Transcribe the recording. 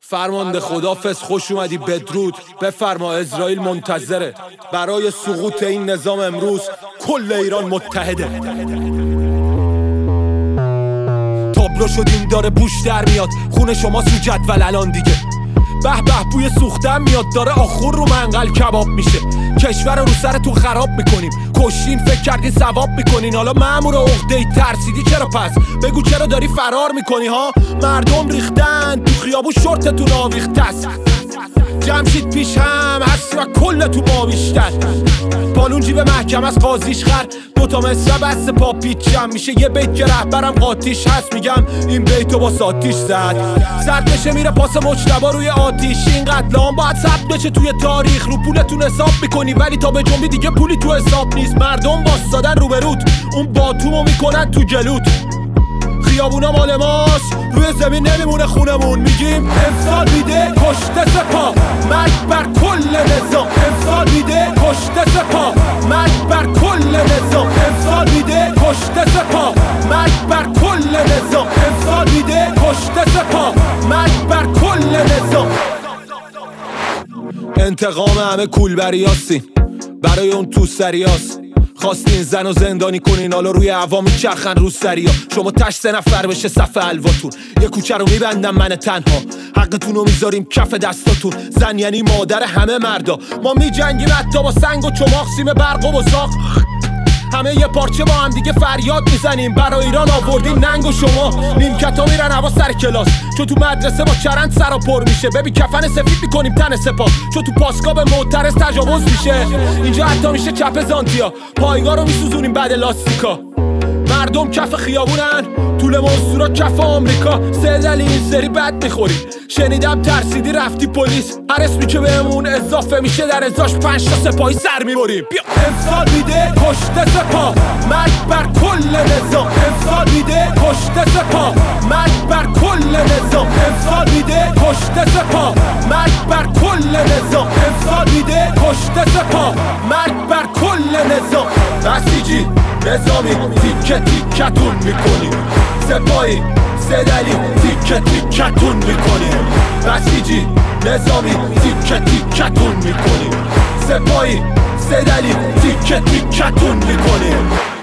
فرمانده خدافظ، خوش اومدی، بدرود. بفرما، اسرائیل منتظره. برای سقوط این نظام امروز کل ایران متحده. تابلو شدیم داره بوش در میاد، خون شما سو جدول الان دیگه. به به بوی سوختن میاد، داره آخور رو منقل کباب میشه. کشور رو سرتون خراب میکنیم، کشین فکر کردین ثواب میکنین. حالا مأمور عقده‌ای ترسیدی چرا پس؟ بگو چرا داری فرار میکنی ها؟ مردم ریختن تو خیابون، شورتتون آویخته است. جمشید پیش هم هستی و کلتون ما بیشتر. بالون جیب محکم از قاضیش خر، دوتا مصرع بس پا پیچم میشه. یه بیت که رهبرم قاطیش هست، میگم این بیتو با ساتیش زد. سرد بشه میره پاس مجتبی روی آتیش. این قتل عام باید ثبت بشه توی تاریخ. رو پولتون حساب میکنی ولی تا به جنبی دیگه پولی تو حساب نیست. مردم واسادن روبروت، اون باتومو میکنن تو جلوت. خیابونا مال ماست، روی زمین نمیمونه خونمون. میگیم امسال میده کشته سپاه، مرگ بر کل نظام. امسال میده کشته سپاه، مرگ بر کل نظام. امسال میده کشته سپاه، مرگ بر کل نظام. امسال میده کشته سپاه، مرگ بر کل نظام. انتقام همه کولبریاسیم، برای اون تو سریاست. خواستین زن و زندانی کنین، حالا روی عوامی چرخن رو سریا. شما تش 3 نفر بشه صف حلواتون، یه کوچه رو میبندم من تنها. حقتون رو میذاریم کف دستاتون. زن یعنی مادر همه مردا. ما میجنگیم حتی با سنگ و چماق، سیم برق و بزاق. همه یه پارچه با هم دیگه فریاد میزنیم. برای ایران آوردیم ننگ و شما. نیمکتا میرن هوا سر کلاس، چون تو مدرسه با چرند سرا پر میشه. ببین کفن سفید میکنیم تن سپاه، چون تو پاسگاه به معترض تجاوز میشه. اینجا حتی میشه چپ زانتیا، پایگاه رو میسوزونیم بعد لاستیکا. مردم کف خیابونن، طول منصورا کف آمریکا. 3 دلیل این سری بد میخوری. شنیدم ترسیدی رفتی پلیس، هر اسمی که بهمون اضافه میشه در ازاش 5 تا سپاهی سر میبریم. بیا امسال میده کشته سپاه، مرگ بر کل نظام. امسال میده کشته سپاه، مرگ بر کل نظام. امسال میده کشته سپاه، مرگ بر کل نظام. امسال میده کشته سپاه، مرگ بر کل نظام. بسیجی نظامی تیکه تیکتون میکنیم، سپاهی 3 دلیل تیکه تیکتون میکنیم. بسیجی نظامی تیکه تیکتون میکنیم، سپاهی 3 دلیل تیکه تیکتون میکنیم.